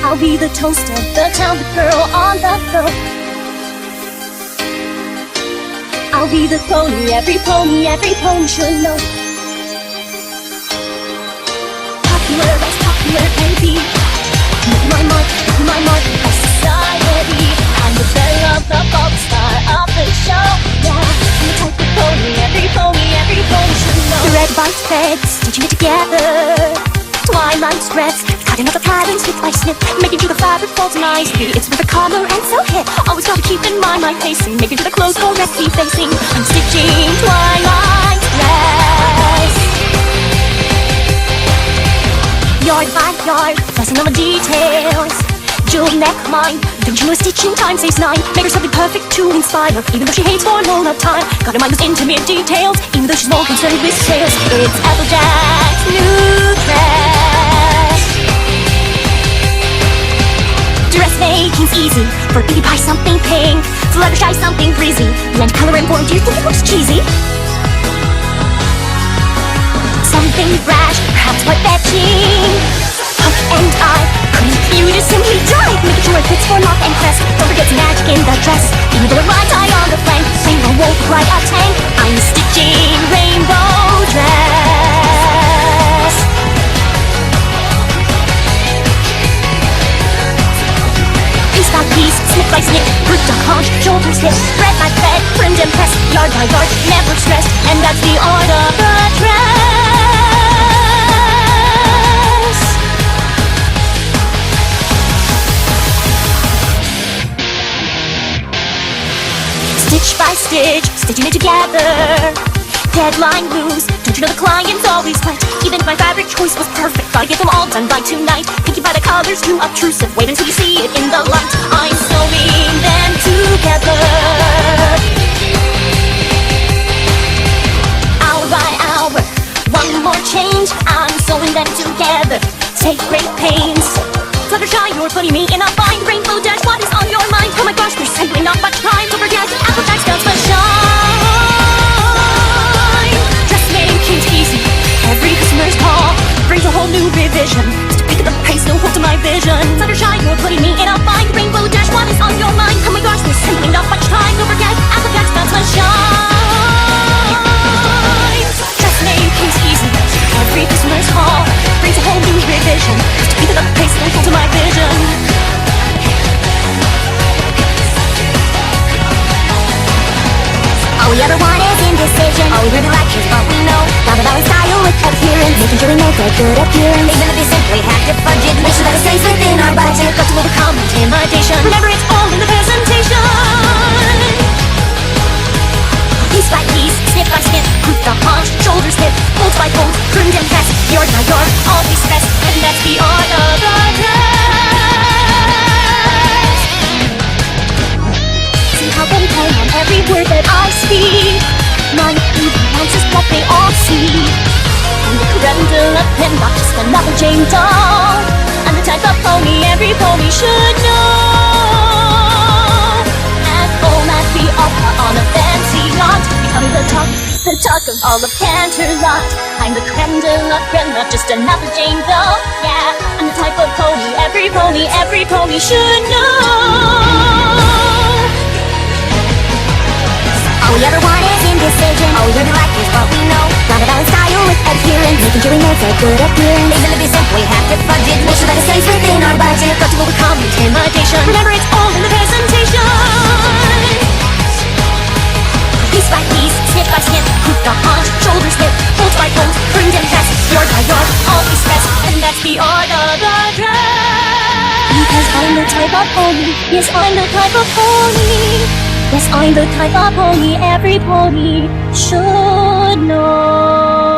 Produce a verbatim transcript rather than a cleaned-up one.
I'll be the toast of the town, the girl on the go. I'll be the pony, every pony, every pony should know. Popular as popular can be. Make my mark, make my mark of society. I'm the belle of the pop star of the show. Yeah, I'm the type of pony, every pony, every pony should know. The red, white threads, stitching it together. Twilight's dress, cutting up the pattern snip by snip, making sure the fabric folds nicely. It's with a collar and so hip. Always gotta keep in mind my pacing, making sure the clothes correctly facing. I'm stitching Twilight's dress. Yard by yard, fussing on the details. Jewel neckline, don't you know stitching time saves nine? Make her something perfect to inspire, even though she hates for loan of time. Gotta mind those intimate details, even though she's more concerned with sales. It's Applejack's new dress. Dressmaking's easy, for Pinkie Pie something pink, Fluttershy something breezy. Blend color and form, do you think it looks cheesy? Something brash, perhaps quite fetching. Puff and I, pretty cute is simply jive, making sure it fits for lock and crest. Don't forget the magic in the dress, even though it rides high on the flank. Rainbow won't look like a tank. I'm stitching rainbow dress. Piece by piece, snip by snip, root to haunch, shoulders hip, thread by thread, trimmed and pressed, yard by yard, never stressed. And that's the art of the dress. Stitch by stitch, stitching it together. Deadline moves, don't you know the client's always right? Even if my fabric choice was perfect, gotta get them all done by tonight. Pinkie Pie the color's too obtrusive, wait until you see it in the light. I'm sewing them together. Hour by hour, one more change, I'm sewing them together. Take great pains. Fluttershy, you're putting me in a bind. Rainbow Dash, what is on your mind? Oh my gosh, there's simply not much time. Don't forget, Applejack's does the shine. Dressmaking's easy, every customer's call brings a whole new revision. Just pick up the pace, no hold to my vision. Fluttershy, you're putting me in a bind. Rainbow Dash, what is on your mind? Oh my gosh, there's simply not much time. Don't forget, Applejack's does the shine. Dressmaking's easy, every customer's call brings a whole new revision. Just pick up the pace, no hold to my vision. All we ever want is indecision. All we really like is what we know. Now the balance style with adherence, making sure we make a good appearance. Even if we simply have to budget, make sure that it stays within our budget. Got to overcome intimidation. Remember, it's all in the presentation. Piece by piece, snip by snip, root the haunch, shoulders hip, fold by fold, trimmed and pressed, yard by yard, always stressed. And that's the art of the dress. See how I'm playing on every word that I speak. My nuance is what they all see. I'm the creme de la creme, not just another Jane doll. I'm the type of pony every pony should know. At home at the opera on a fancy yacht, becoming the talk, the talk of all of Canterlot. I'm the creme de la creme, not just another Jane doll. Yeah, I'm the type of pony every pony, every pony should know. All we ever want is indecision. All we really like is what we know. Not a balanced style with adherence, making sure we make a good appearance. Even if we simply have to budget, make sure that it stays within our budget. Got to overcome intimidation. Remember, it's all in the presentation. Piece by piece, snip by snip, root the haunch, shoulders hip, fold by fold, trimmed and pressed, yard by yard, always stressed. And that's the art of the dress. Because I'm the type of pony. Yes, I'm the type of pony. Yes, I'm the type of pony every pony should know.